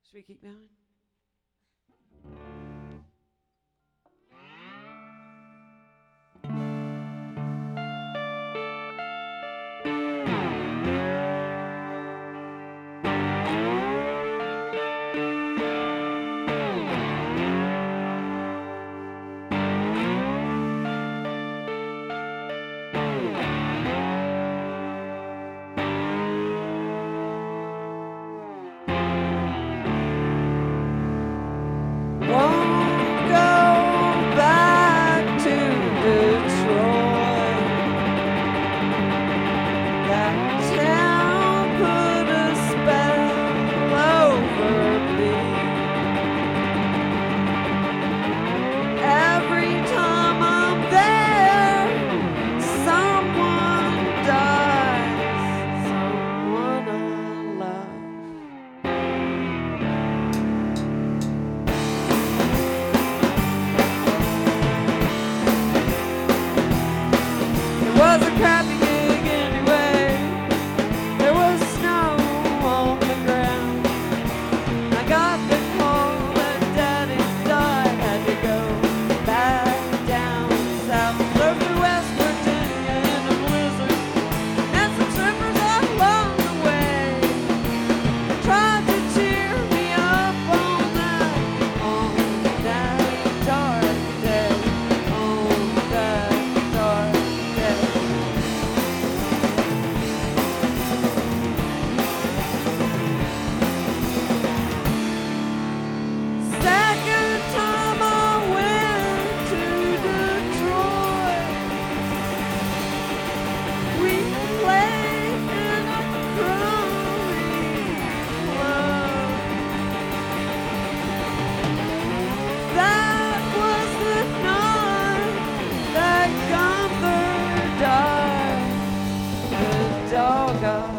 Should we keep going? Won't go back to Detroit. That town put a spell over me. Every time I'm there, someone dies, someone I love. It was a crappy gig anyway. There was snow on the ground. I got the call that Daddy died. Had to go back down south. Drove through West Virginia in a blizzard. And some strippers along the way tried to cheer me up on that dark day. On that dark day. Second time I went to Detroit, we played in a crummy club. That was the night that Gunther died. The dog